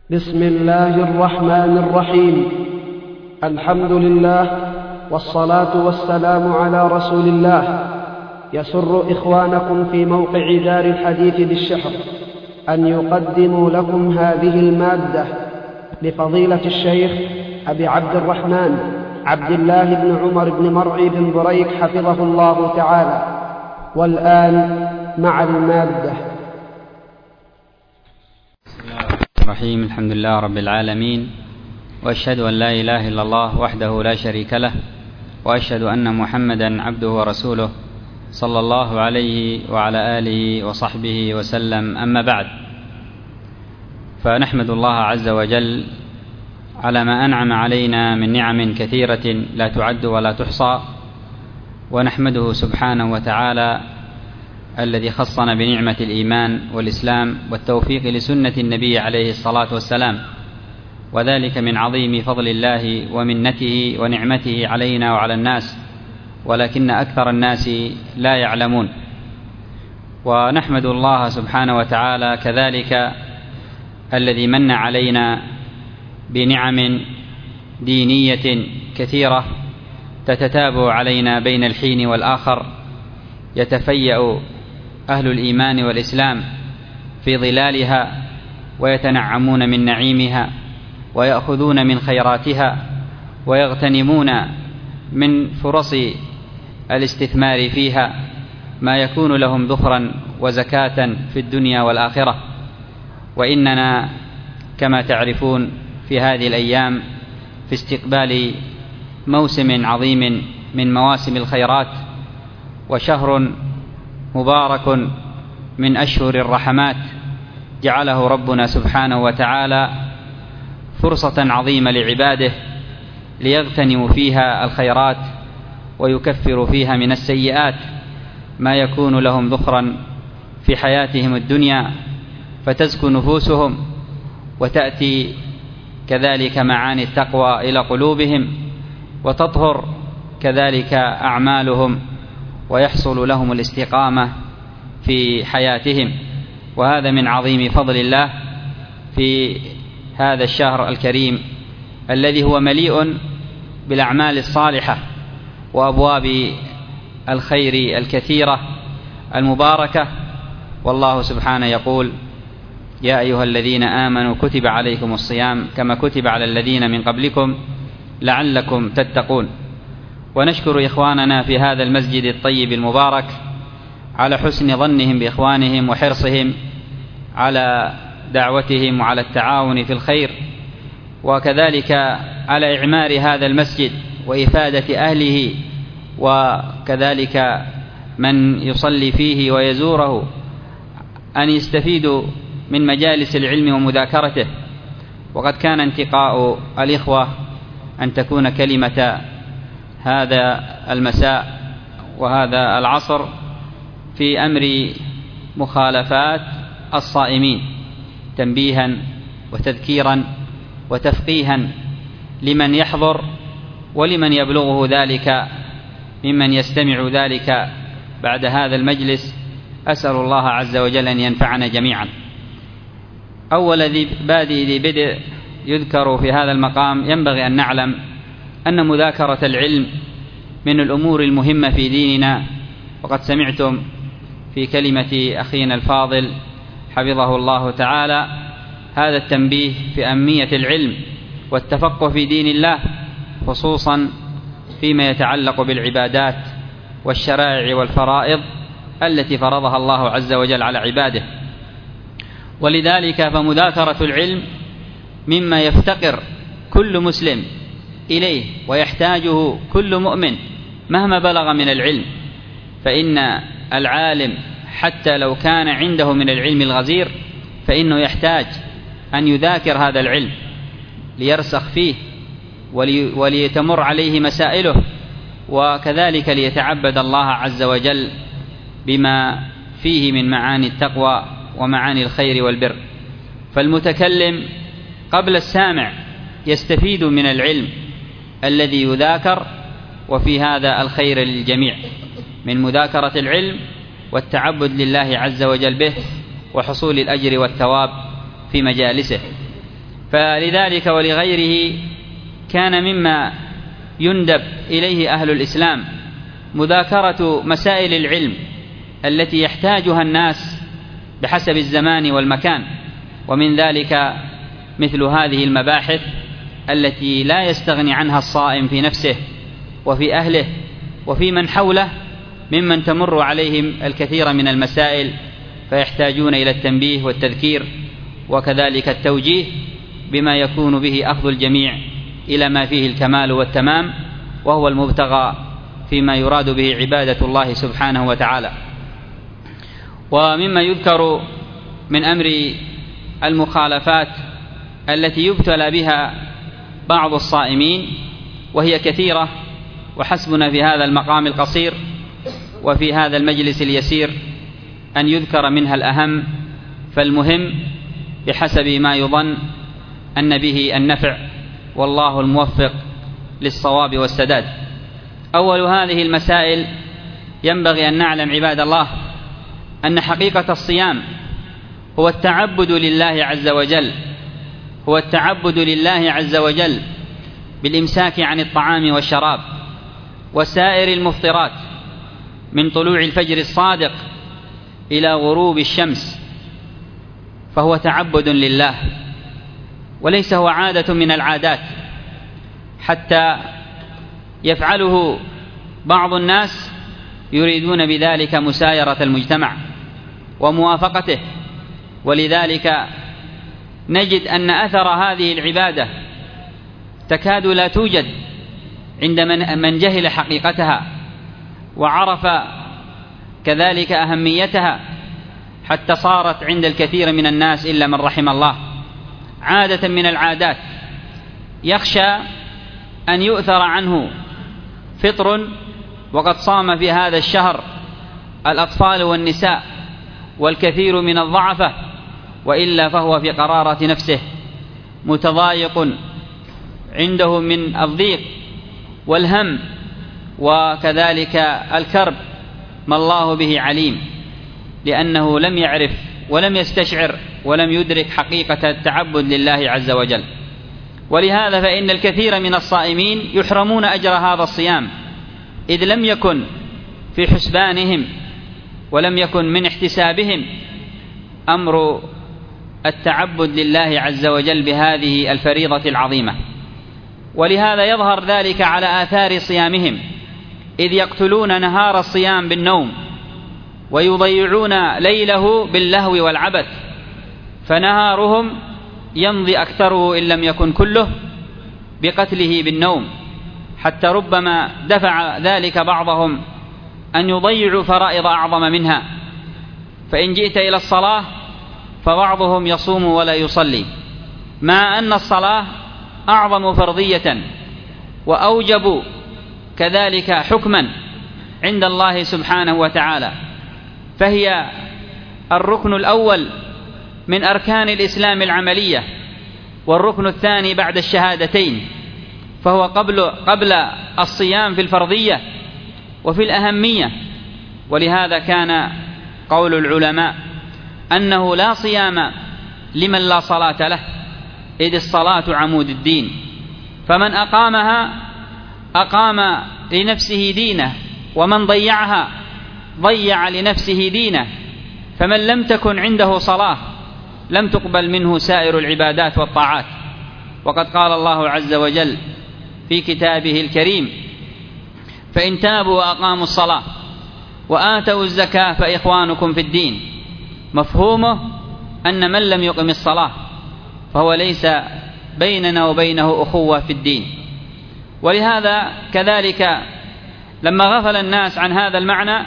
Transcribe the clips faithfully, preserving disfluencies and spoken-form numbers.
بسم الله الرحمن الرحيم. الحمد لله والصلاة والسلام على رسول الله. يسر إخوانكم في موقع دار الحديث بالشحر أن يقدموا لكم هذه المادة لفضيلة الشيخ أبي عبد الرحمن عبد الله بن عمر بن مرعي بن بريك حفظه الله تعالى. والآن مع المادة. الرحيم. الحمد لله رب العالمين، وأشهد أن لا إله إلا الله وحده لا شريك له، وأشهد أن محمدا عبده ورسوله صلى الله عليه وعلى آله وصحبه وسلم. أما بعد، فنحمد الله عز وجل على ما أنعم علينا من نعم كثيرة لا تعد ولا تحصى، ونحمده سبحانه وتعالى الذي خصنا بنعمة الإيمان والإسلام والتوفيق لسنة النبي عليه الصلاة والسلام، وذلك من عظيم فضل الله ومنته ونعمته علينا وعلى الناس، ولكن أكثر الناس لا يعلمون. ونحمد الله سبحانه وتعالى كذلك الذي من علينا بنعم دينية كثيرة تتتابع علينا بين الحين والآخر، يتفيأ أهل الإيمان والإسلام في ظلالها ويتنعمون من نعيمها ويأخذون من خيراتها ويغتنمون من فرص الاستثمار فيها ما يكون لهم ذخرا وزكاة في الدنيا والآخرة. وإننا كما تعرفون في هذه الأيام في استقبال موسم عظيم من مواسم الخيرات، وشهر مبارك من أشهر الرحمات جعله ربنا سبحانه وتعالى فرصة عظيمة لعباده ليغتنموا فيها الخيرات ويكفروا فيها من السيئات ما يكون لهم ذخرا في حياتهم الدنيا، فتزكو نفوسهم وتأتي كذلك معاني التقوى إلى قلوبهم، وتطهر كذلك أعمالهم، ويحصل لهم الاستقامة في حياتهم. وهذا من عظيم فضل الله في هذا الشهر الكريم الذي هو مليء بالأعمال الصالحة وأبواب الخير الكثيرة المباركة. والله سبحانه يقول: يا أيها الذين آمنوا كتب عليكم الصيام كما كتب على الذين من قبلكم لعلكم تتقون. ونشكر إخواننا في هذا المسجد الطيب المبارك على حسن ظنهم بإخوانهم وحرصهم على دعوتهم وعلى التعاون في الخير، وكذلك على إعمار هذا المسجد وإفادة أهله، وكذلك من يصلي فيه ويزوره أن يستفيدوا من مجالس العلم ومذاكرته. وقد كان انتقاء الإخوة أن تكون كلمة هذا المساء وهذا العصر في أمر مخالفات الصائمين، تنبيها وتذكيرا وتفقيها لمن يحضر ولمن يبلغه ذلك ممن يستمع ذلك بعد هذا المجلس. أسأل الله عز وجل أن ينفعنا جميعا. أول ذي بادئ ذي بدء يذكر في هذا المقام ينبغي أن نعلم أن مذاكرة العلم من الأمور المهمة في ديننا. وقد سمعتم في كلمة أخينا الفاضل حفظه الله تعالى هذا التنبيه في أهمية العلم والتفقه في دين الله، خصوصا فيما يتعلق بالعبادات والشرائع والفرائض التي فرضها الله عز وجل على عباده. ولذلك فمذاكرة العلم مما يفتقر كل مسلم إليه ويحتاجه كل مؤمن مهما بلغ من العلم، فإن العالم حتى لو كان عنده من العلم الغزير فإنه يحتاج أن يذاكر هذا العلم ليرسخ فيه وليتمر عليه مسائله، وكذلك ليتعبد الله عز وجل بما فيه من معاني التقوى ومعاني الخير والبر. فالمتكلم قبل السامع يستفيد من العلم الذي يذاكر، وفي هذا الخير للجميع من مذاكرة العلم والتعبد لله عز وجل به وحصول الأجر والثواب في مجالسه. فلذلك ولغيره كان مما يندب إليه أهل الإسلام مذاكرة مسائل العلم التي يحتاجها الناس بحسب الزمان والمكان، ومن ذلك مثل هذه المباحث التي لا يستغني عنها الصائم في نفسه وفي أهله وفي من حوله ممن تمر عليهم الكثير من المسائل، فيحتاجون إلى التنبيه والتذكير وكذلك التوجيه بما يكون به أخذ الجميع إلى ما فيه الكمال والتمام، وهو المبتغى فيما يراد به عبادة الله سبحانه وتعالى. ومما يذكر من أمر المخالفات التي يبتلى بها بعض الصائمين، وهي كثيرة، وحسبنا في هذا المقام القصير وفي هذا المجلس اليسير أن يذكر منها الأهم فالمهم بحسب ما يظن أن به النفع، والله الموفق للصواب والسداد. أول هذه المسائل ينبغي أن نعلم عباد الله أن حقيقة الصيام هو التعبد لله عز وجل، هو التعبد لله عز وجل بالإمساك عن الطعام والشراب وسائر المفطرات من طلوع الفجر الصادق إلى غروب الشمس، فهو تعبد لله وليس هو عادة من العادات حتى يفعله بعض الناس يريدون بذلك مسايرة المجتمع وموافقته. ولذلك نجد أن أثر هذه العبادة تكاد لا توجد عند من جهل حقيقتها وعرف كذلك أهميتها، حتى صارت عند الكثير من الناس إلا من رحم الله عادة من العادات، يخشى أن يؤثر عنه فطر وقد صام في هذا الشهر الأطفال والنساء والكثير من الضعفة، وإلا فهو في قرارة نفسه متضايق عنده من الضيق والهم وكذلك الكرب ما الله به عليم، لأنه لم يعرف ولم يستشعر ولم يدرك حقيقة التعبد لله عز وجل. ولهذا فإن الكثير من الصائمين يحرمون أجر هذا الصيام، إذ لم يكن في حسبانهم ولم يكن من احتسابهم أمر التعبد لله عز وجل بهذه الفريضة العظيمة. ولهذا يظهر ذلك على آثار صيامهم، إذ يقتلون نهار الصيام بالنوم ويضيعون ليله باللهو والعبث، فنهارهم يمضي أكثره إن لم يكن كله بقتله بالنوم، حتى ربما دفع ذلك بعضهم أن يضيعوا فرائض أعظم منها. فإن جئت إلى الصلاة فبعضهم يصوم ولا يصلي، مع أن الصلاة أعظم فرضية وأوجب كذلك حكما عند الله سبحانه وتعالى، فهي الركن الأول من أركان الإسلام العملية، والركن الثاني بعد الشهادتين، فهو قبل, قبل الصيام في الفرضية وفي الأهمية. ولهذا كان قول العلماء أنه لا صيام لمن لا صلاة له، إذ الصلاة عمود الدين، فمن أقامها أقام لنفسه دينه، ومن ضيعها ضيع لنفسه دينه. فمن لم تكن عنده صلاة لم تقبل منه سائر العبادات والطاعات. وقد قال الله عز وجل في كتابه الكريم: فإن تابوا وأقاموا الصلاة وآتوا الزكاة فإخوانكم في الدين. مفهومه أن من لم يقم الصلاة فهو ليس بيننا وبينه أخوة في الدين. ولهذا كذلك لما غفل الناس عن هذا المعنى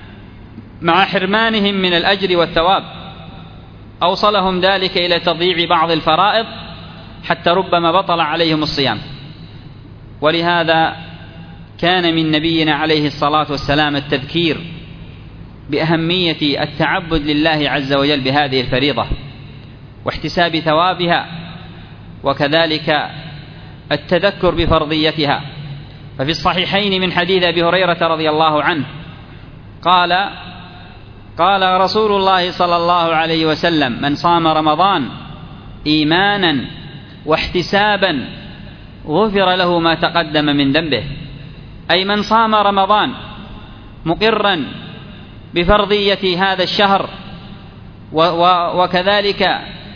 مع حرمانهم من الأجر والثواب أوصلهم ذلك إلى تضييع بعض الفرائض حتى ربما بطل عليهم الصيام. ولهذا كان من نبينا عليه الصلاة والسلام التذكير بأهمية التعبد لله عز وجل بهذه الفريضة واحتساب ثوابها، وكذلك التذكر بفرضيتها. ففي الصحيحين من حديث أبي هريرة رضي الله عنه قال قال رسول الله صلى الله عليه وسلم: من صام رمضان إيمانا واحتسابا غفر له ما تقدم من ذنبه. أي من صام رمضان مقرا بفرضية هذا الشهر وكذلك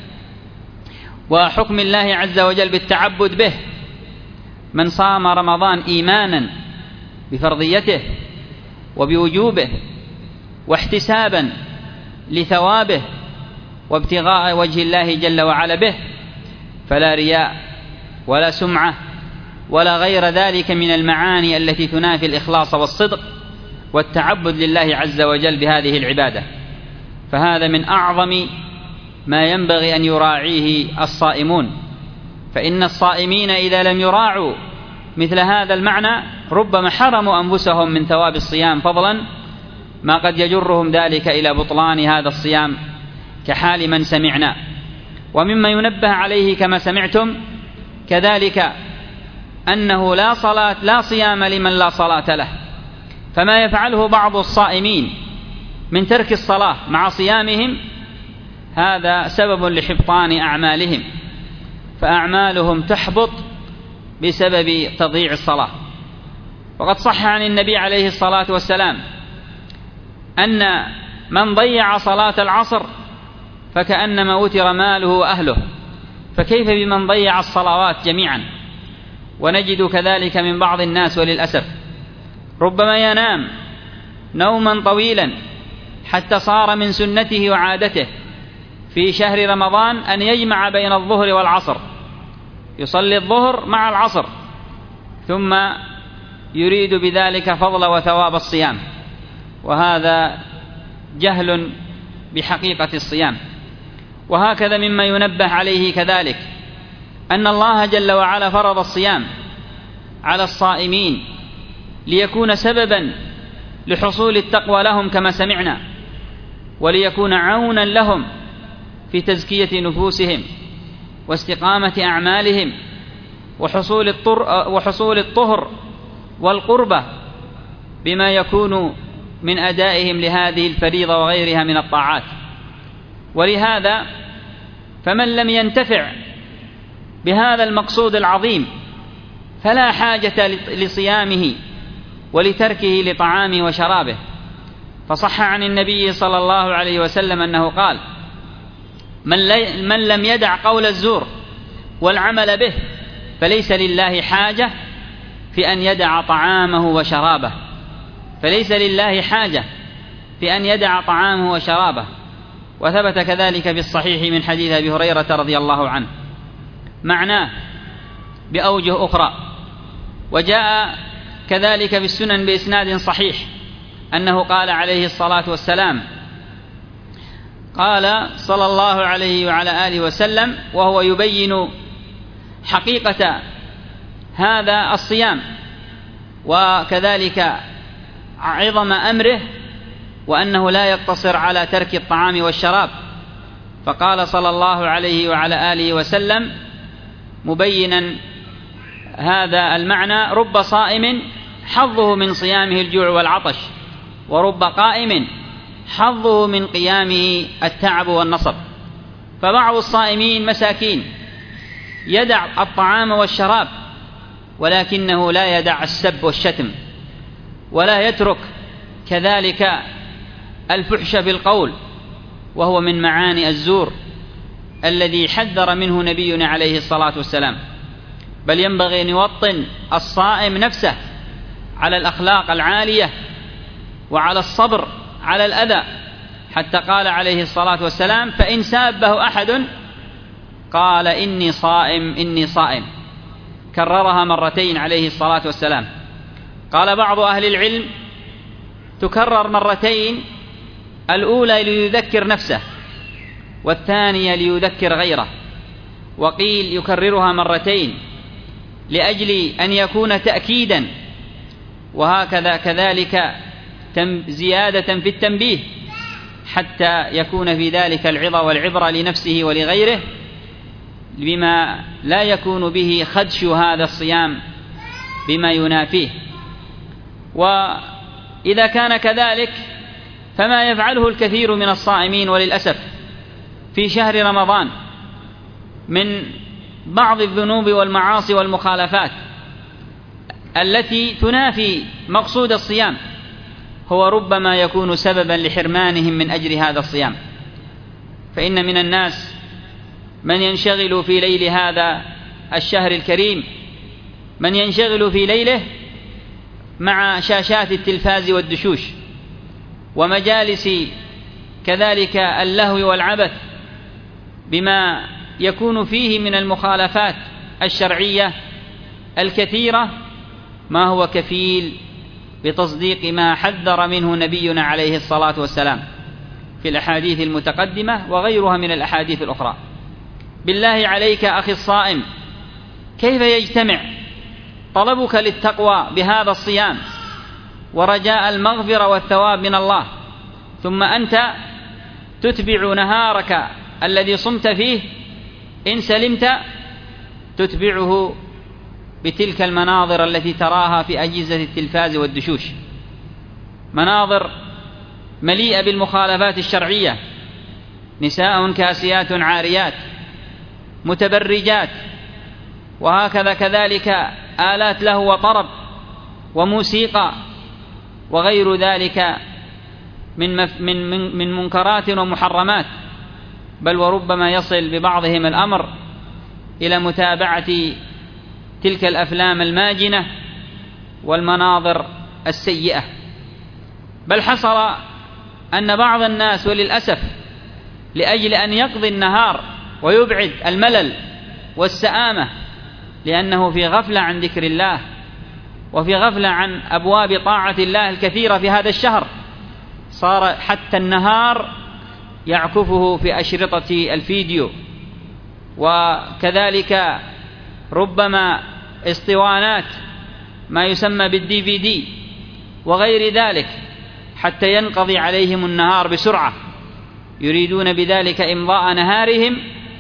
وحكم الله عز وجل بالتعبد به، من صام رمضان إيمانا بفرضيته وبوجوبه واحتسابا لثوابه وابتغاء وجه الله جل وعلا به، فلا رياء ولا سمعة ولا غير ذلك من المعاني التي تنافي الإخلاص والصدق والتعبد لله عز وجل بهذه العبادة. فهذا من أعظم ما ينبغي أن يراعيه الصائمون، فإن الصائمين إذا لم يراعوا مثل هذا المعنى ربما حرموا أنفسهم من ثواب الصيام، فضلا ما قد يجرهم ذلك إلى بطلان هذا الصيام كحال من سمعنا. ومما ينبه عليه كما سمعتم كذلك أنه لا صلاة لا صيام لمن لا صلاة له، فما يفعله بعض الصائمين من ترك الصلاة مع صيامهم هذا سبب لحبطان أعمالهم، فأعمالهم تحبط بسبب تضييع الصلاة. وقد صح عن النبي عليه الصلاة والسلام أن من ضيع صلاة العصر فكأنما وتر ماله وأهله، فكيف بمن ضيع الصلوات جميعا؟ ونجد كذلك من بعض الناس وللأسف ربما ينام نوما طويلا حتى صار من سنته وعادته في شهر رمضان أن يجمع بين الظهر والعصر، يصلي الظهر مع العصر، ثم يريد بذلك فضل وثواب الصيام، وهذا جهل بحقيقة الصيام. وهكذا مما ينبه عليه كذلك أن الله جل وعلا فرض الصيام على الصائمين ليكون سببا لحصول التقوى لهم كما سمعنا، وليكون عونا لهم في تزكية نفوسهم واستقامة أعمالهم وحصول وحصول الطهر والقربة بما يكون من أدائهم لهذه الفريضة وغيرها من الطاعات. ولهذا فمن لم ينتفع بهذا المقصود العظيم فلا حاجة لصيامه ولتركه لطعامه وشرابه. فصح عن النبي صلى الله عليه وسلم أنه قال: من لم يدع قول الزور والعمل به فليس لله حاجة في أن يدع طعامه وشرابه فليس لله حاجة في أن يدع طعامه وشرابه. وثبت كذلك في الصحيح من حديث أبي هريرة رضي الله عنه معناه بأوجه أخرى. وجاء كذلك في السنن بإسناد صحيح أنه قال عليه الصلاة والسلام: قال صلى الله عليه وعلى آله وسلم وهو يبين حقيقة هذا الصيام وكذلك عظم أمره، وأنه لا يقتصر على ترك الطعام والشراب، فقال صلى الله عليه وعلى آله وسلم مبينا هذا المعنى: رب صائم حظه من صيامه الجوع والعطش، ورب قائم حظه من قيامه التعب والنصب. فبعض الصائمين مساكين يدع الطعام والشراب ولكنه لا يدع السب والشتم، ولا يترك كذلك الفحش بالقول، وهو من معاني الزور الذي حذر منه نبينا عليه الصلاة والسلام. بل ينبغي أن يوطن الصائم نفسه على الأخلاق العالية وعلى الصبر على الأذى، حتى قال عليه الصلاة والسلام: فإن سابه أحد قال إني صائم إني صائم، كررها مرتين عليه الصلاة والسلام. قال بعض أهل العلم تكرر مرتين، الأولى ليذكر نفسه والثانية ليذكر غيره، وقيل يكررها مرتين لأجل أن يكون تأكيدا، وهكذا كذلك زيادة في التنبيه حتى يكون في ذلك العظة والعبرة لنفسه ولغيره بما لا يكون به خدش هذا الصيام بما ينافيه. وإذا كان كذلك فما يفعله الكثير من الصائمين وللأسف في شهر رمضان من بعض الذنوب والمعاصي والمخالفات التي تنافي مقصود الصيام هو ربما يكون سببا لحرمانهم من أجر هذا الصيام. فإن من الناس من ينشغل في ليل هذا الشهر الكريم من ينشغل في ليله مع شاشات التلفاز والدشوش ومجالس كذلك اللهو والعبث بما يكون فيه من المخالفات الشرعية الكثيرة ما هو كفيل بتصديق ما حذر منه نبينا عليه الصلاة والسلام في الأحاديث المتقدمة وغيرها من الأحاديث الأخرى. بالله عليك أخي الصائم، كيف يجتمع طلبك للتقوى بهذا الصيام ورجاء المغفرة والثواب من الله ثم أنت تتبع نهارك الذي صمت فيه إن سلمت تتبعه بتلك المناظر التي تراها في أجهزة التلفاز والدشوش، مناظر مليئة بالمخالفات الشرعية، نساء كاسيات عاريات متبرجات، وهكذا كذلك آلات لهو وطرب وموسيقى وغير ذلك من من من, من منكرات ومحرمات، بل وربما يصل ببعضهم الأمر إلى متابعة تلك الأفلام الماجنة والمناظر السيئة. بل حصل أن بعض الناس وللأسف لأجل أن يقضي النهار ويبعد الملل والسآمة لأنه في غفلة عن ذكر الله وفي غفلة عن أبواب طاعة الله الكثيرة في هذا الشهر، صار حتى النهار يعكفه في أشرطة الفيديو، وكذلك ربما اسطوانات ما يسمى بالدي في دي وغير ذلك، حتى ينقضي عليهم النهار بسرعة، يريدون بذلك إمضاء نهارهم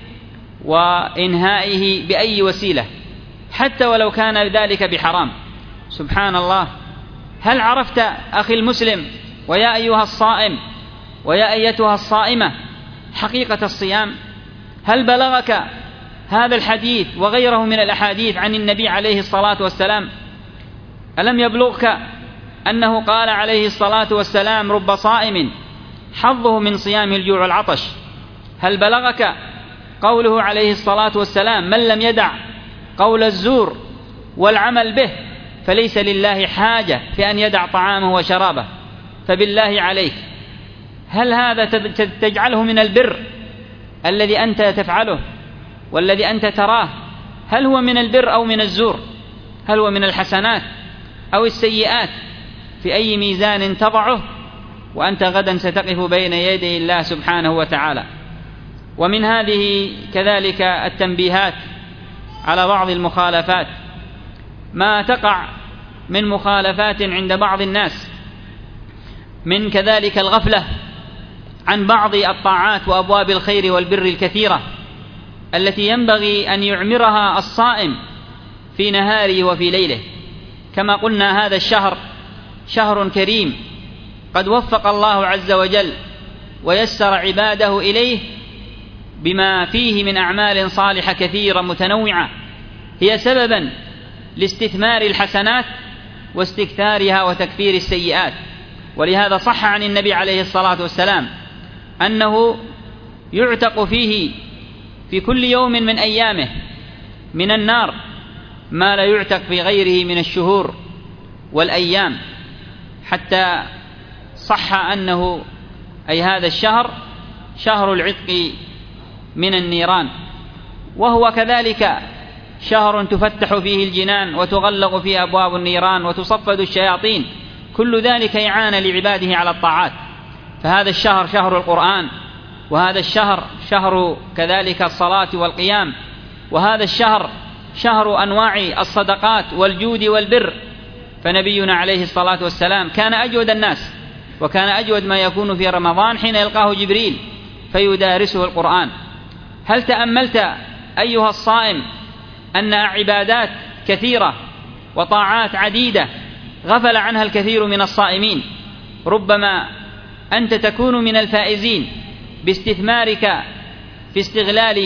وإنهائه بأي وسيلة حتى ولو كان ذلك بحرام. سبحان الله، هل عرفت أخي المسلم ويا أيها الصائم ويا أيتها الصائمة حقيقة الصيام؟ هل بلغك هذا الحديث وغيره من الأحاديث عن النبي عليه الصلاة والسلام؟ ألم يبلغك أنه قال عليه الصلاة والسلام رب صائم حظه من صيام الجوع والعطش؟ هل بلغك قوله عليه الصلاة والسلام من لم يدع قول الزور والعمل به فليس لله حاجة في أن يدع طعامه وشرابه؟ فبالله عليك، هل هذا تجعله من البر الذي أنت تفعله والذي أنت تراه؟ هل هو من البر أو من الزور؟ هل هو من الحسنات أو السيئات؟ في أي ميزان تضعه وأنت غدا ستقف بين يدي الله سبحانه وتعالى؟ ومن هذه كذلك التنبيهات على بعض المخالفات ما تقع من مخالفات عند بعض الناس، من كذلك الغفلة عن بعض الطاعات وأبواب الخير والبر الكثيرة التي ينبغي أن يعمرها الصائم في نهاره وفي ليله. كما قلنا هذا الشهر شهر كريم قد وفق الله عز وجل ويسر عباده إليه بما فيه من أعمال صالحة كثيرة متنوعة هي سببا لاستثمار الحسنات واستكثارها وتكفير السيئات. ولهذا صح عن النبي عليه الصلاة والسلام أنه يعتق فيه في كل يوم من أيامه من النار ما لا يعتق في غيره من الشهور والأيام، حتى صح أنه أي هذا الشهر شهر العتق من النيران، وهو كذلك شهر تفتح فيه الجنان وتغلق فيه أبواب النيران وتصفد الشياطين، كل ذلك إعانة لعباده على الطاعات. فهذا الشهر شهر القرآن، وهذا الشهر شهر كذلك الصلاة والقيام، وهذا الشهر شهر أنواع الصدقات والجود والبر. فنبينا عليه الصلاة والسلام كان أجود الناس، وكان أجود ما يكون في رمضان حين يلقاه جبريل فيدارسه القرآن. هل تأملت أيها الصائم أن عبادات كثيرة وطاعات عديدة غفل عنها الكثير من الصائمين؟ ربما أنت تكون من الفائزين باستثمارك في استغلال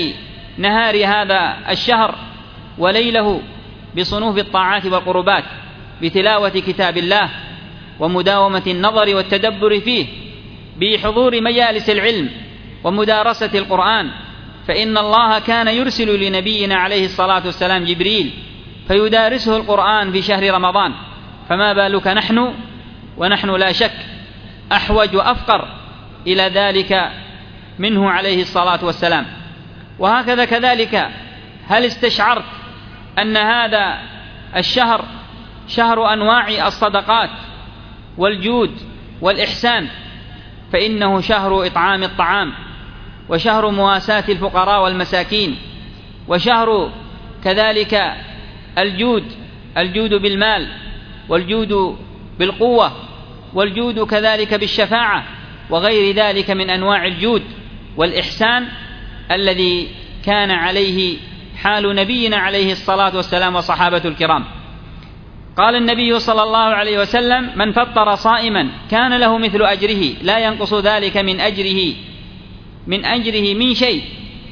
نهار هذا الشهر وليله بصنوف الطاعات والقربات، بتلاوة كتاب الله ومداومة النظر والتدبر فيه، بحضور مجالس العلم ومدارسة القرآن، فإن الله كان يرسل لنبينا عليه الصلاة والسلام جبريل فيدارسه القرآن في شهر رمضان، فما بالك نحن ونحن لا شك أحوج وأفقر إلى ذلك منه عليه الصلاة والسلام. وهكذا كذلك هل استشعرت أن هذا الشهر شهر أنواع الصدقات والجود والإحسان؟ فإنه شهر إطعام الطعام، وشهر مواساة الفقراء والمساكين، وشهر كذلك الجود الجود بالمال، والجود بالقوة، والجود كذلك بالشفاعة، وغير ذلك من أنواع الجود والإحسان الذي كان عليه حال نبينا عليه الصلاة والسلام وصحابة الكرام. قال النبي صلى الله عليه وسلم: من فطر صائما كان له مثل أجره لا ينقص ذلك من أجره من أجره من شيء.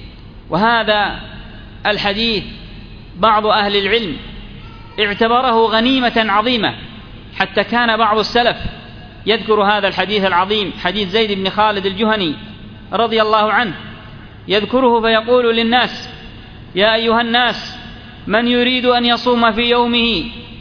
وهذا الحديث بعض أهل العلم اعتبره غنيمة عظيمة، حتى كان بعض السلف يذكر هذا الحديث العظيم، حديث زيد بن خالد الجهني رضي الله عنه، يذكره فيقول للناس: يا أيها الناس، من يريد أن يصوم في يومه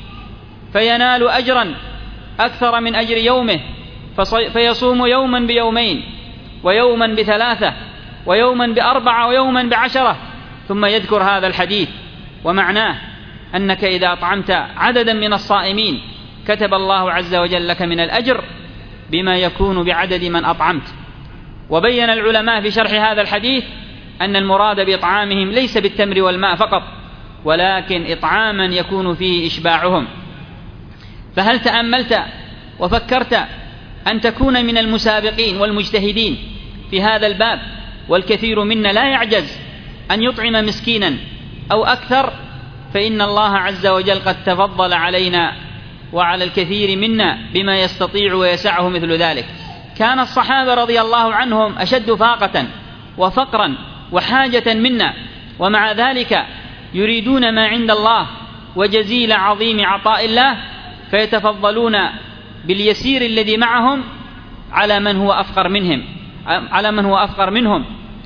فينال أجرا أكثر من أجر يومه فيصوم يوما بيومين، ويوما بثلاثة، ويوما بأربعة، ويوما بعشرة. ثم يذكر هذا الحديث، ومعناه أنك إذا أطعمت عددا من الصائمين كتب الله عز وجل لك من الأجر بما يكون بعدد من أطعمت. وبين العلماء في شرح هذا الحديث أن المراد بإطعامهم ليس بالتمر والماء فقط، ولكن إطعاما يكون فيه إشباعهم. فهل تأملت وفكرت أن تكون من المسابقين والمجتهدين في هذا الباب؟ والكثير منا لا يعجز أن يطعم مسكينا أو أكثر، فإن الله عز وجل قد تفضل علينا وعلى الكثير منا بما يستطيع ويسعه مثل ذلك. كان الصحابة رضي الله عنهم أشد فاقة وفقرا وحاجة منا، ومع ذلك يريدون ما عند الله وجزيل عظيم عطاء الله، فيتفضلون باليسير الذي معهم على من هو أفقر منهم على من هو أفقر منهم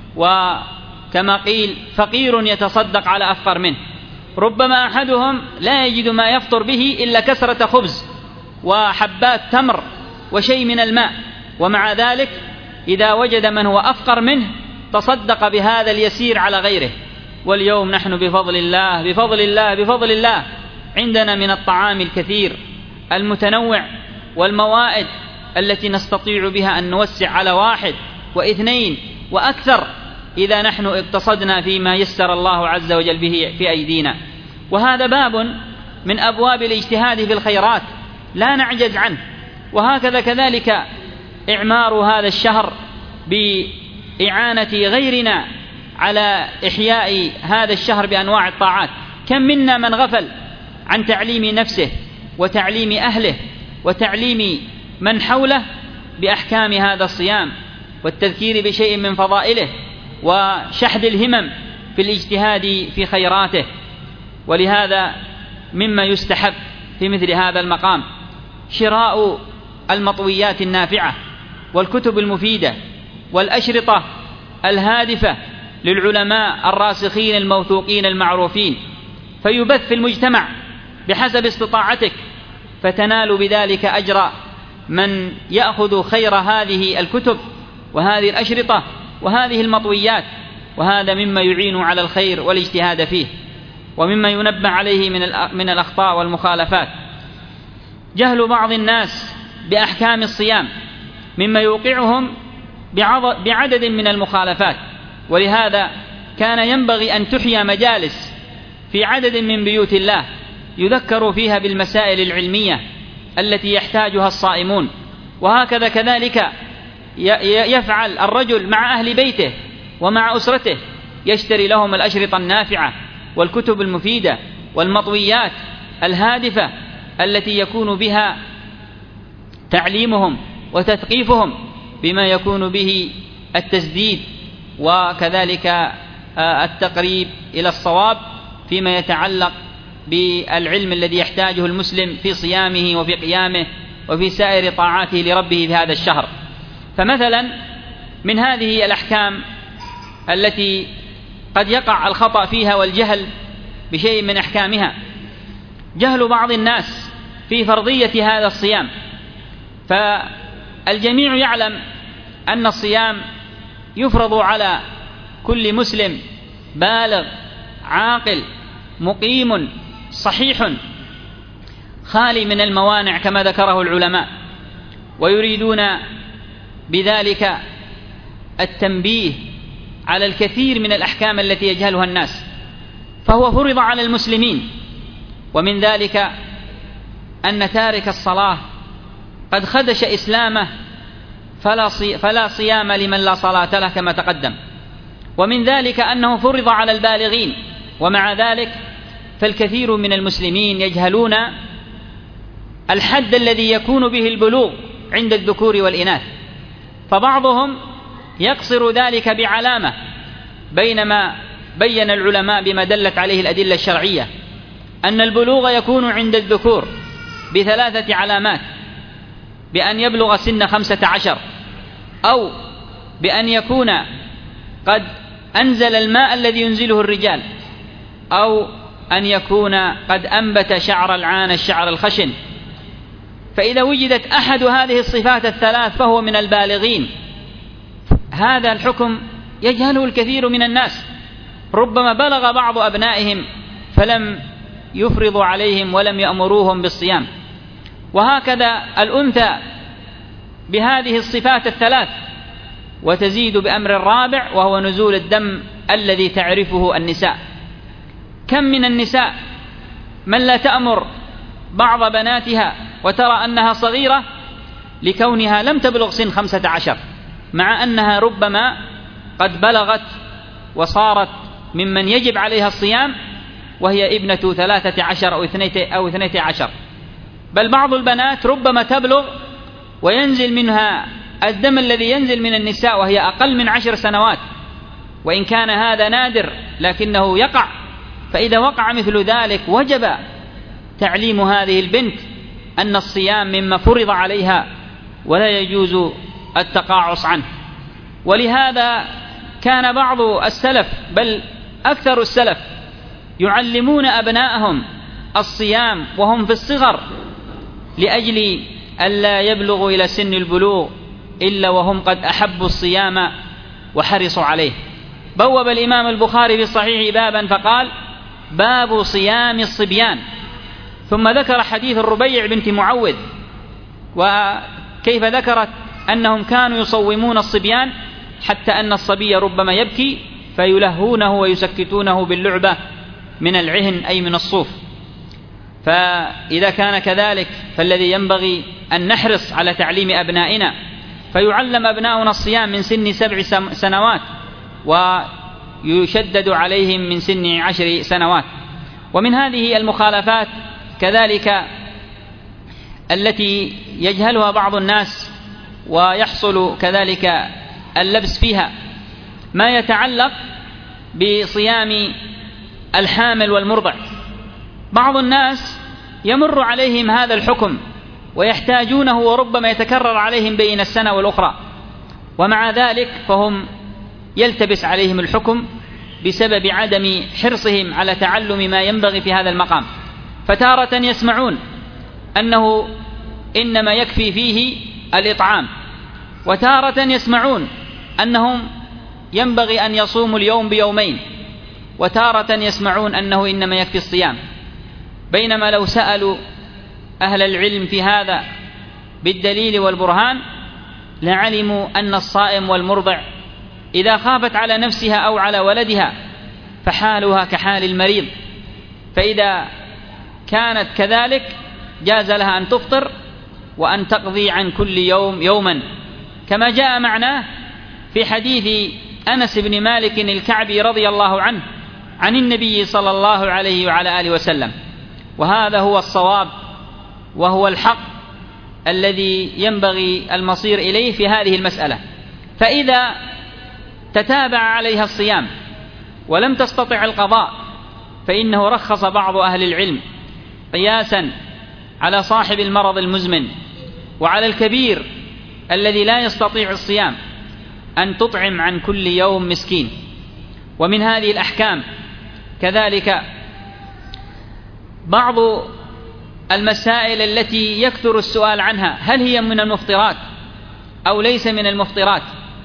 وكما قيل: فقير يتصدق على أفقر منه. ربما أحدهم لا يجد ما يفطر به إلا كسرة خبز وحبات تمر وشيء من الماء، ومع ذلك إذا وجد من هو أفقر منه تصدق بهذا اليسير على غيره. واليوم نحن بفضل الله بفضل الله بفضل الله عندنا من الطعام الكثير المتنوع والموائد التي نستطيع بها أن نوسع على واحد واثنين وأكثر إذا نحن اقتصدنا فيما يسر الله عز وجل به في أيدينا. وهذا باب من أبواب الاجتهاد في الخيرات لا نعجز عنه. وهكذا كذلك إعمار هذا الشهر بإعانة غيرنا على إحياء هذا الشهر بأنواع الطاعات. كم منا من غفل عن تعليم نفسه وتعليم أهله وتعليم من حوله بأحكام هذا الصيام والتذكير بشيء من فضائله وشحذ الهمم في الاجتهاد في خيراته. ولهذا مما يستحب في مثل هذا المقام شراء المطويات النافعة والكتب المفيدة والأشرطة الهادفة للعلماء الراسخين الموثوقين المعروفين، فيبث في المجتمع بحسب استطاعتك، فتنال بذلك أجر من يأخذ خير هذه الكتب وهذه الأشرطة وهذه المطويات. وهذا مما يعين على الخير والاجتهاد فيه. ومما ينبه عليه من من الأخطاء والمخالفات جهل بعض الناس بأحكام الصيام، مما يوقعهم بعدد من المخالفات. ولهذا كان ينبغي أن تحيى مجالس في عدد من بيوت الله يذكر فيها بالمسائل العلمية التي يحتاجها الصائمون. وهكذا كذلك يفعل الرجل مع أهل بيته ومع أسرته، يشتري لهم الأشرطة النافعة والكتب المفيدة والمطويات الهادفة التي يكون بها تعليمهم وتثقيفهم بما يكون به التسديد وكذلك التقريب إلى الصواب فيما يتعلق بالعلم الذي يحتاجه المسلم في صيامه وفي قيامه وفي سائر طاعاته لربه في هذا الشهر. فمثلا من هذه الأحكام التي قد يقع الخطأ فيها والجهل بشيء من أحكامها جهل بعض الناس في فرضية هذا الصيام. فالجميع يعلم أن الصيام يفرض على كل مسلم بالغ عاقل مقيم صحيح خالي من الموانع كما ذكره العلماء، ويريدون بذلك التنبيه على الكثير من الأحكام التي يجهلها الناس. فهو فرض على المسلمين، ومن ذلك أن تارك الصلاة قد خدش إسلامه فلا, صي... فلا صيام لمن لا صلاة له كما تقدم. ومن ذلك أنه فرض على البالغين، ومع ذلك فالكثير من المسلمين يجهلون الحد الذي يكون به البلوغ عند الذكور والإناث، فبعضهم يقصر ذلك بعلامة، بينما بين العلماء بما دلت عليه الأدلة الشرعية أن البلوغ يكون عند الذكور بثلاثة علامات: بأن يبلغ سن خمسة عشر، أو بأن يكون قد أنزل الماء الذي ينزله الرجال، أو أن يكون قد أنبت شعر العانة الشعر الخشن. فإذا وجدت أحد هذه الصفات الثلاث فهو من البالغين. هذا الحكم يجهله الكثير من الناس، ربما بلغ بعض أبنائهم فلم يفرضوا عليهم ولم يأمروهم بالصيام. وهكذا الأنثى بهذه الصفات الثلاث، وتزيد بأمر الرابع وهو نزول الدم الذي تعرفه النساء. كم من النساء من لا تأمر بعض بناتها وترى أنها صغيرة لكونها لم تبلغ سن خمسة عشر، مع أنها ربما قد بلغت وصارت ممن يجب عليها الصيام وهي ابنة ثلاثة عشر أو اثنتي عشر. بل بعض البنات ربما تبلغ وينزل منها الدم الذي ينزل من النساء وهي أقل من عشر سنوات، وإن كان هذا نادر لكنه يقع. فإذا وقع مثل ذلك وجب تعليم هذه البنت أن الصيام مما فرض عليها ولا يجوز التقاعس عنه. ولهذا كان بعض السلف بل أكثر السلف يعلمون أبناءهم الصيام وهم في الصغر لأجل ألا يبلغوا إلى سن البلوغ إلا وهم قد أحبوا الصيام وحرصوا عليه. بوب الإمام البخاري في الصحيح بابا فقال: باب صيام الصبيان، ثم ذكر حديث الربيع بنت معوذ وكيف ذكرت أنهم كانوا يصومون الصبيان حتى أن الصبي ربما يبكي فيلهونه ويسكتونه باللعبة من العهن أي من الصوف. فإذا كان كذلك فالذي ينبغي أن نحرص على تعليم أبنائنا، فيعلم أبناؤنا الصيام من سن سبع سنوات ويشدد عليهم من سن عشر سنوات. ومن هذه المخالفات كذلك التي يجهلها بعض الناس ويحصل كذلك اللبس فيها ما يتعلق بصيام الحامل والمرضع. بعض الناس يمر عليهم هذا الحكم ويحتاجونه وربما يتكرر عليهم بين السنة والأخرى، ومع ذلك فهم يلتبس عليهم الحكم بسبب عدم حرصهم على تعلم ما ينبغي في هذا المقام. فتارة يسمعون أنه إنما يكفي فيه الإطعام، وتارة يسمعون أنهم ينبغي أن يصوموا اليوم بيومين، وتارة يسمعون أنه إنما يكفي الصيام. بينما لو سألوا أهل العلم في هذا بالدليل والبرهان لعلموا أن الصائم والمرضع إذا خافت على نفسها أو على ولدها فحالها كحال المريض، فإذا كانت كذلك جاز لها أن تفطر وأن تقضي عن كل يوم يوما، كما جاء معناه في حديث أنس بن مالك الكعبي رضي الله عنه عن النبي صلى الله عليه وعلى آله وسلم. وهذا هو الصواب وهو الحق الذي ينبغي المصير إليه في هذه المسألة. فإذا تتابع عليها الصيام ولم تستطع القضاء فإنه رخص بعض أهل العلم قياسا على صاحب المرض المزمن وعلى الكبير الذي لا يستطيع الصيام أن تطعم عن كل يوم مسكين. ومن هذه الأحكام كذلك بعض المسائل التي يكثر السؤال عنها، هل هي من المفطرات أو ليس من المفطرات؟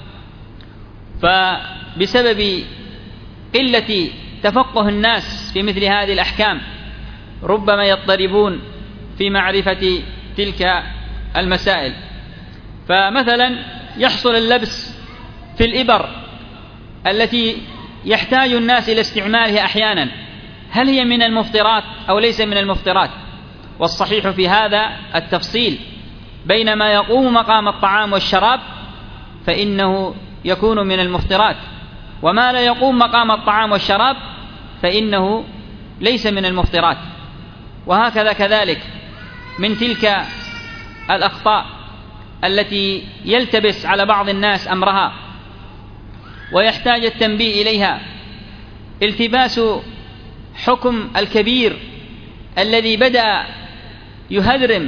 فبسبب قلة تفقه الناس في مثل هذه الأحكام ربما يضطربون في معرفة تلك المسائل. فمثلا يحصل اللبس في الإبر التي يحتاج الناس إلى استعمالها أحيانا، هل هي من المفطرات أو ليس من المفطرات؟ والصحيح في هذا التفصيل بين ما يقوم مقام الطعام والشراب فإنه يكون من المفطرات، وما لا يقوم مقام الطعام والشراب فإنه ليس من المفطرات. وهكذا كذلك من تلك الأخطاء التي يلتبس على بعض الناس أمرها ويحتاج التنبيه إليها التباس حكم الكبير الذي بدأ يهذرم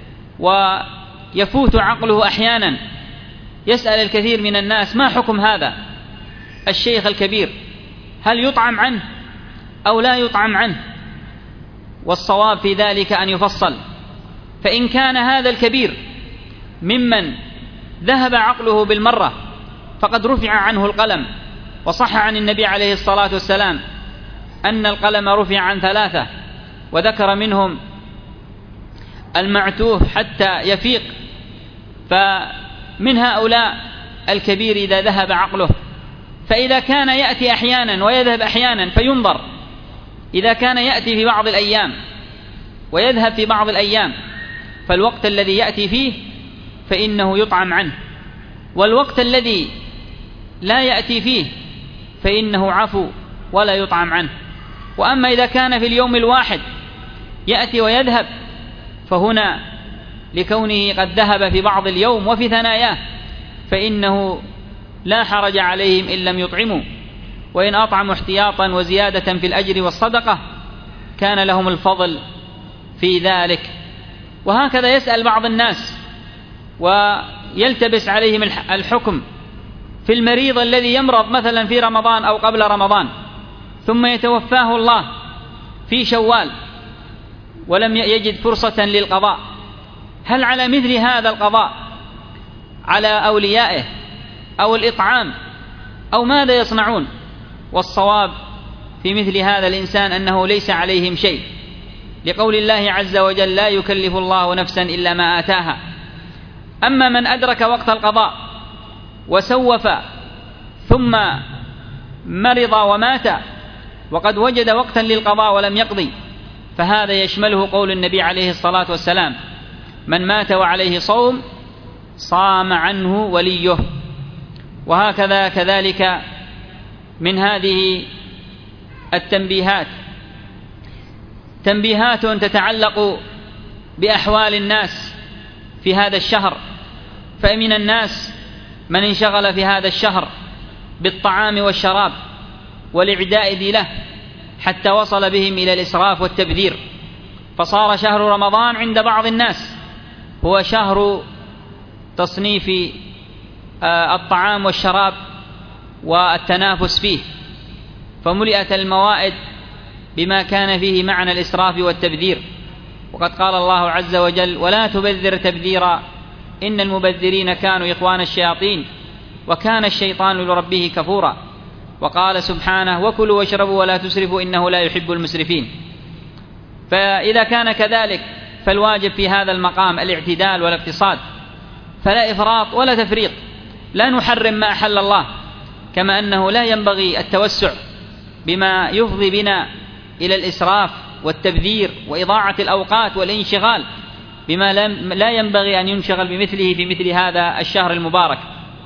ويفوت عقله أحيانا. يسأل الكثير من الناس: ما حكم هذا الشيخ الكبير؟ هل يطعم عنه أو لا يطعم عنه؟ والصواب في ذلك أن يفصل. فإن كان هذا الكبير ممن ذهب عقله بالمرة فقد رفع عنه القلم، وصح عن النبي عليه الصلاة والسلام أن القلم رفع عن ثلاثة، وذكر منهم المعتوه حتى يفيق. فمن هؤلاء الكبير إذا ذهب عقله، فإذا كان يأتي أحيانا ويذهب أحيانا فينظر. إذا كان يأتي في بعض الأيام ويذهب في بعض الأيام فالوقت الذي يأتي فيه فإنه يطعم عنه، والوقت الذي لا يأتي فيه فإنه عفو ولا يطعم عنه. وأما إذا كان في اليوم الواحد يأتي ويذهب فهنا لكونه قد ذهب في بعض اليوم وفي ثناياه فإنه لا حرج عليهم إن لم يطعموا، وإن أطعموا احتياطا وزيادة في الأجر والصدقة كان لهم الفضل في ذلك. وهكذا يسأل بعض الناس ويلتبس عليهم الحكم في المريض الذي يمرض مثلا في رمضان أو قبل رمضان ثم يتوفاه الله في شوال ولم يجد فرصة للقضاء، هل على مثل هذا القضاء على أوليائه أو الإطعام أو ماذا يصنعون؟ والصواب في مثل هذا الإنسان أنه ليس عليهم شيء، لقول الله عز وجل: لا يكلف الله نفسا إلا ما آتاها. أما من أدرك وقت القضاء وسوف ثم مرض ومات وقد وجد وقتا للقضاء ولم يقضي، فهذا يشمله قول النبي عليه الصلاة والسلام: من مات وعليه صوم صام عنه وليه. وهكذا كذلك من هذه التنبيهات تنبيهات تتعلق بأحوال الناس في هذا الشهر. فمن الناس من انشغل في هذا الشهر بالطعام والشراب والإعداد له حتى وصل بهم إلى الإسراف والتبذير، فصار شهر رمضان عند بعض الناس هو شهر تصنيف الطعام والشراب والتنافس فيه، فملئت الموائد بما كان فيه معنى الإسراف والتبذير. وقد قال الله عز وجل: ولا تبذر تبذيرا إن المبذرين كانوا إخوان الشياطين وكان الشيطان لربه كفورا. وقال سبحانه: وكلوا واشربوا ولا تسرفوا إنه لا يحب المسرفين. فإذا كان كذلك فالواجب في هذا المقام الاعتدال والاقتصاد، فلا إفراط ولا تفريط. لا نحرم ما أحل الله، كما أنه لا ينبغي التوسع بما يفضي بنا إلى الإسراف والتبذير وإضاعة الأوقات والانشغال بما لا ينبغي أن ينشغل بمثله في مثل هذا الشهر المبارك.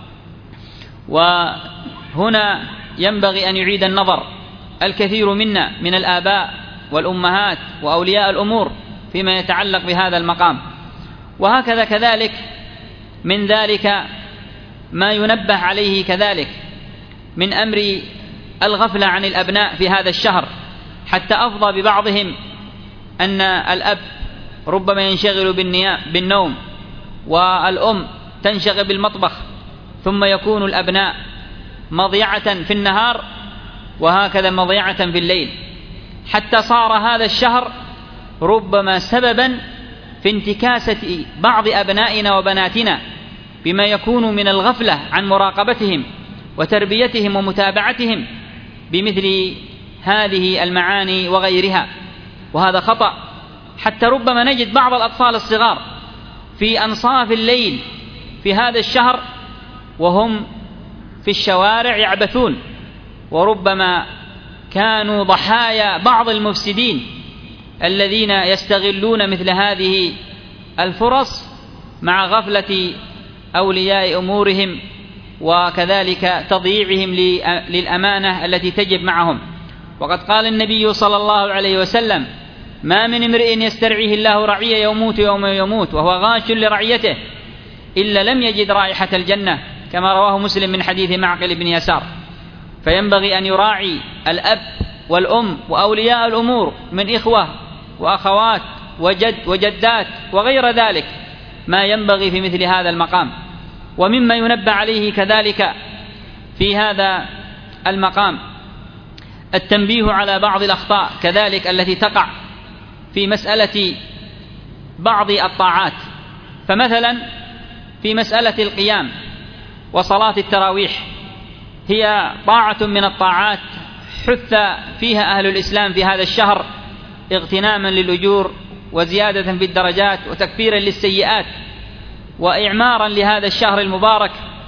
وهنا ينبغي أن يعيد النظر الكثير منا من الآباء والأمهات وأولياء الأمور فيما يتعلق بهذا المقام. وهكذا كذلك من ذلك ما ينبه عليه كذلك من أمر الغفلة عن الأبناء في هذا الشهر، حتى أفضى ببعضهم أن الأب ربما ينشغل بالنوم والأم تنشغل بالمطبخ، ثم يكون الأبناء مضيعة في النهار وهكذا مضيعة في الليل، حتى صار هذا الشهر ربما سببا في انتكاسة بعض أبنائنا وبناتنا بما يكون من الغفلة عن مراقبتهم وتربيتهم ومتابعتهم بمثل هذه المعاني وغيرها، وهذا خطأ. حتى ربما نجد بعض الأطفال الصغار في أنصاف الليل في هذا الشهر وهم في الشوارع يعبثون، وربما كانوا ضحايا بعض المفسدين الذين يستغلون مثل هذه الفرص مع غفلة أولياء أمورهم وكذلك تضييعهم للأمانة التي تجب معهم. وقد قال النبي صلى الله عليه وسلم: ما من امرئ يسترعيه الله رعية يموت يوم يموت وهو غاش لرعيته إلا لم يجد رائحة الجنة، كما رواه مسلم من حديث معقل بن يسار. فينبغي أن يراعي الأب والأم وأولياء الأمور من إخوة وأخوات وجد وجدات وغير ذلك ما ينبغي في مثل هذا المقام. ومما ينبه عليه كذلك في هذا المقام التنبيه على بعض الأخطاء كذلك التي تقع في مسألة بعض الطاعات. فمثلا في مسألة القيام وصلاة التراويح، هي طاعة من الطاعات حث فيها أهل الإسلام في هذا الشهر اغتناما للأجور وزيادة في الدرجات وتكفيرا للسيئات وإعمارا لهذا الشهر المبارك.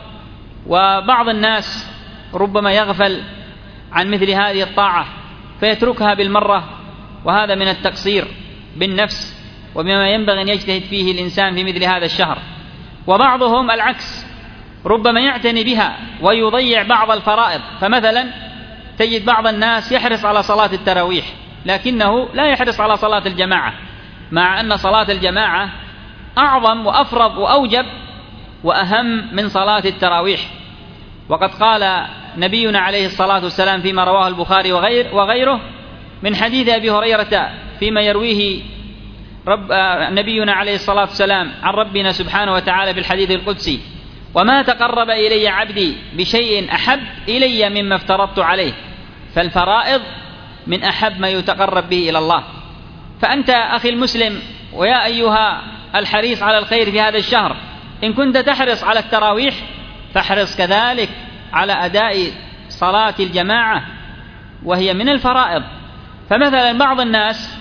وبعض الناس ربما يغفل عن مثل هذه الطاعة فيتركها بالمرة، وهذا من التقصير بالنفس وبما ينبغي أن يجتهد فيه الإنسان في مثل هذا الشهر. وبعضهم العكس، ربما يعتني بها ويضيع بعض الفرائض. فمثلا تجد بعض الناس يحرص على صلاة التراويح لكنه لا يحرص على صلاة الجماعة، مع أن صلاة الجماعة أعظم وأفرض وأوجب وأهم من صلاة التراويح. وقد قال نبينا عليه الصلاة والسلام فيما رواه البخاري وغير وغيره من حديث أبي هريرة فيما يرويه رب نبينا عليه الصلاة والسلام عن ربنا سبحانه وتعالى في الحديث القدسي: وما تقرب إلي عبدي بشيء أحب إلي مما افترضت عليه. فالفرائض من أحب ما يتقرب به إلى الله. فأنت أخي المسلم ويا أيها الحريص على الخير في هذا الشهر، إن كنت تحرص على التراويح فاحرص كذلك على أداء صلاة الجماعة وهي من الفرائض. فمثلا بعض الناس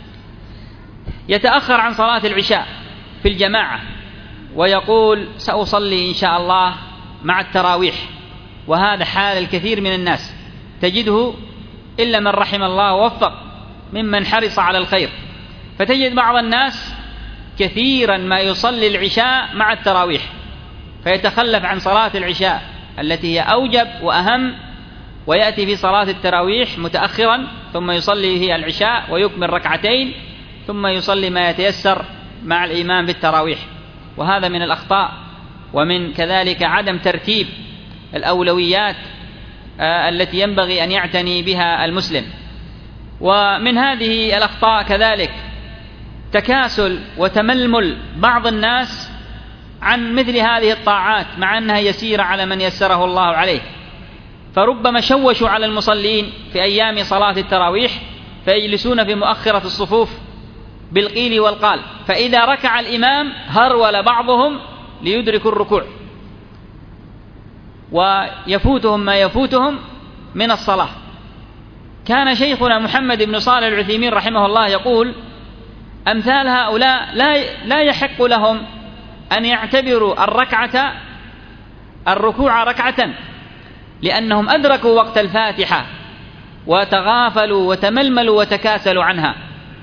يتأخر عن صلاة العشاء في الجماعة ويقول سأصلي إن شاء الله مع التراويح، وهذا حال الكثير من الناس، تجده إلا من رحم الله ووفق ممن حرص على الخير. فتجد بعض الناس كثيرا ما يصلي العشاء مع التراويح فيتخلف عن صلاة العشاء التي هي أوجب وأهم، ويأتي في صلاة التراويح متأخرا ثم يصلي هي العشاء ويكمل ركعتين ثم يصلي ما يتيسر مع الإمام في التراويح. وهذا من الأخطاء ومن كذلك عدم ترتيب الأولويات التي ينبغي أن يعتني بها المسلم. ومن هذه الأخطاء كذلك تكاسل وتململ بعض الناس عن مثل هذه الطاعات مع أنها يسيرة على من يسره الله عليه، فربما شوشوا على المصلين في أيام صلاة التراويح فيجلسون في مؤخرة الصفوف بالقيل والقال، فإذا ركع الإمام هرول بعضهم ليدركوا الركوع ويفوتهم ما يفوتهم من الصلاة. كان شيخنا محمد بن صالح العثيمين رحمه الله يقول: أمثال هؤلاء لا لا يحق لهم أن يعتبروا الركعة الركوع ركعة، لأنهم أدركوا وقت الفاتحة وتغافلوا وتململوا وتكاسلوا عنها.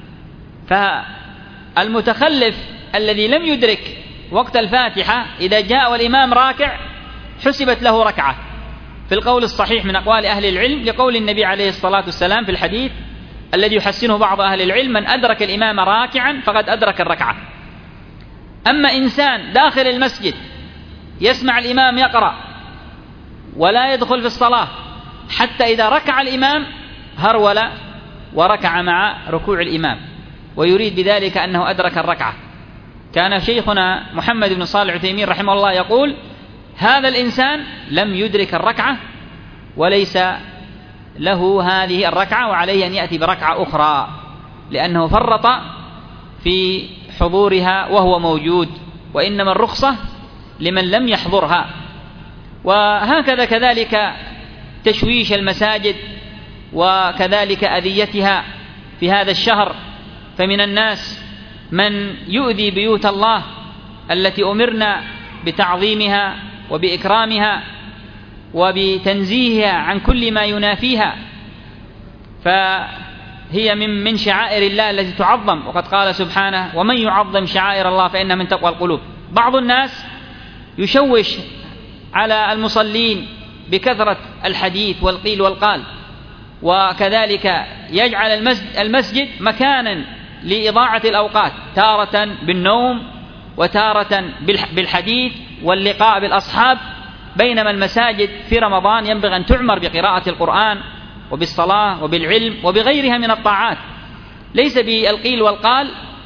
فالمتخلف الذي لم يدرك وقت الفاتحة إذا جاء والإمام راكع حسبت له ركعة في القول الصحيح من أقوال أهل العلم، لقول النبي عليه الصلاة والسلام في الحديث الذي يحسنه بعض أهل العلم: من أدرك الإمام راكعا فقد أدرك الركعة. أما إنسان داخل المسجد يسمع الإمام يقرأ ولا يدخل في الصلاة حتى إذا ركع الإمام هرول وركع مع ركوع الإمام، ويريد بذلك أنه أدرك الركعة. كان شيخنا محمد بن صالح العثيمين رحمه الله يقول: هذا الإنسان لم يدرك الركعة وليس له هذه الركعة، وعليه أن يأتي بركعة أخرى، لأنه فرط في حضورها وهو موجود، وإنما الرخصة لمن لم يحضرها. وهكذا كذلك تشويش المساجد وكذلك أذيتها في هذا الشهر، فمن الناس من يؤذي بيوت الله التي أمرنا بتعظيمها وبإكرامها وبتنزيهها عن كل ما ينافيها، فهي من من شعائر الله التي تعظم، وقد قال سبحانه: ومن يعظم شعائر الله فإنها من تقوى القلوب. بعض الناس يشوش على المصلين بكثرة الحديث والقيل والقال، وكذلك يجعل المسجد مكانا لإضاعة الأوقات، تارة بالنوم وتارة بالحديث واللقاء بالأصحاب، بينما المساجد في رمضان ينبغي أن تعمر بقراءة القرآن وبالصلاة وبالعلم وبغيرها من الطاعات، ليس بالقيل والقال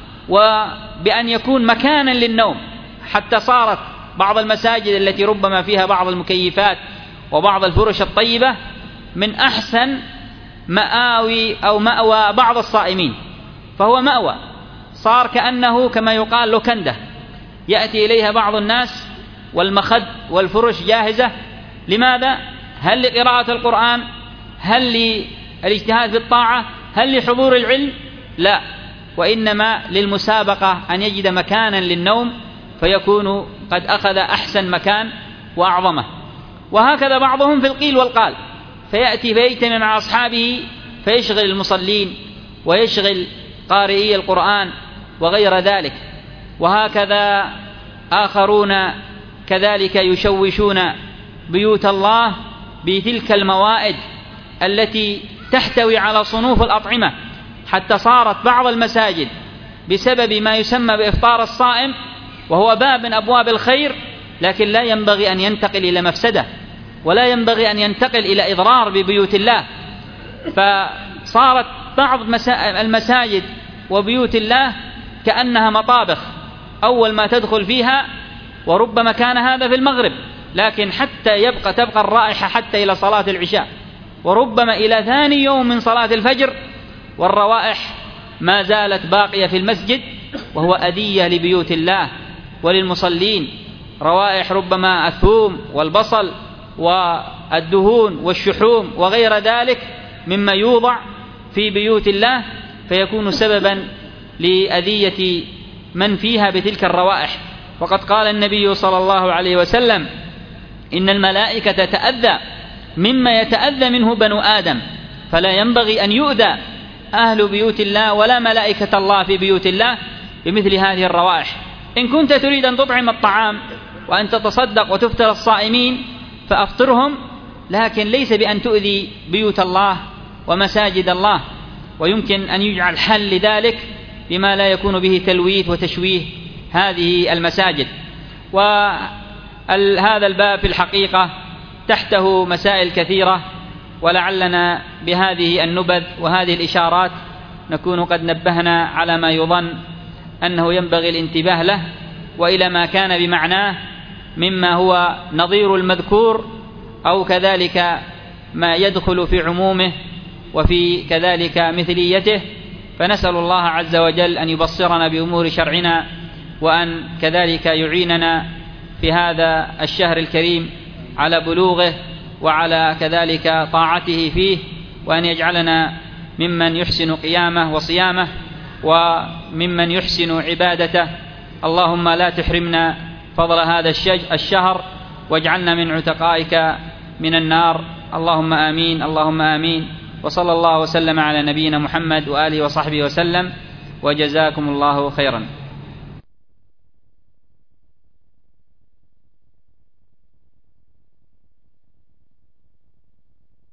وبأن يكون مكانا للنوم. حتى صارت بعض المساجد التي ربما فيها بعض المكيفات وبعض الفرش الطيبة من أحسن مآوي أو مأوى بعض الصائمين، فهو مأوى صار كأنه كما يقال لوكندة، يأتي إليها بعض الناس والمخد والفرش جاهزة. لماذا؟ هل لقراءة القرآن؟ هل للاجتهاد في الطاعة؟ هل لحضور العلم؟ لا، وإنما للمسابقة أن يجد مكانا للنوم فيكون قد أخذ أحسن مكان وأعظمه. وهكذا بعضهم في القيل والقال، فيأتي فيجتمع مع أصحابه فيشغل المصلين ويشغل قارئي القرآن وغير ذلك. وهكذا آخرون كذلك يشوشون بيوت الله بتلك الموائد التي تحتوي على صنوف الأطعمة، حتى صارت بعض المساجد بسبب ما يسمى بإفطار الصائم، وهو باب من أبواب الخير، لكن لا ينبغي أن ينتقل إلى مفسدة، ولا ينبغي أن ينتقل إلى إضرار ببيوت الله. فصارت بعض المساجد وبيوت الله كأنها مطابخ، أول ما تدخل فيها، وربما كان هذا في المغرب، لكن حتى يبقى تبقى الرائحة حتى إلى صلاة العشاء، وربما إلى ثاني يوم من صلاة الفجر، والروائح ما زالت باقية في المسجد، وهو أذية لبيوت الله وللمصلين. روائح ربما الثوم والبصل والدهون والشحوم وغير ذلك مما يوضع في بيوت الله، فيكون سببا لأذية من فيها بتلك الروائح. وقد قال النبي صلى الله عليه وسلم: إن الملائكة تتأذى مما يتأذى منه بنو آدم، فلا ينبغي أن يؤذى أهل بيوت الله ولا ملائكة الله في بيوت الله بمثل هذه الروائح. إن كنت تريد أن تطعم الطعام وأن تتصدق وتفطر الصائمين فأفطرهم، لكن ليس بأن تؤذي بيوت الله ومساجد الله. ويمكن أن يجعل حل لذلك بما لا يكون به تلويث وتشويه هذه المساجد. وهذا الباب في الحقيقة تحته مسائل كثيرة، ولعلنا بهذه النبذ وهذه الإشارات نكون قد نبهنا على ما يظن أنه ينبغي الانتباه له، وإلى ما كان بمعناه مما هو نظير المذكور، أو كذلك ما يدخل في عمومه وفي كذلك مثليته. فنسأل الله عز وجل أن يبصرنا بأمور شرعنا، وأن كذلك يعيننا في هذا الشهر الكريم على بلوغه وعلى كذلك طاعته فيه، وأن يجعلنا ممن يحسن قيامه وصيامه وممن يحسن عبادته. اللهم لا تحرمنا فضل هذا الشهر، واجعلنا من عتقائك من النار. اللهم آمين، اللهم آمين. وصلى الله وسلم على نبينا محمد وآله وصحبه وسلم، وجزاكم الله خيرا.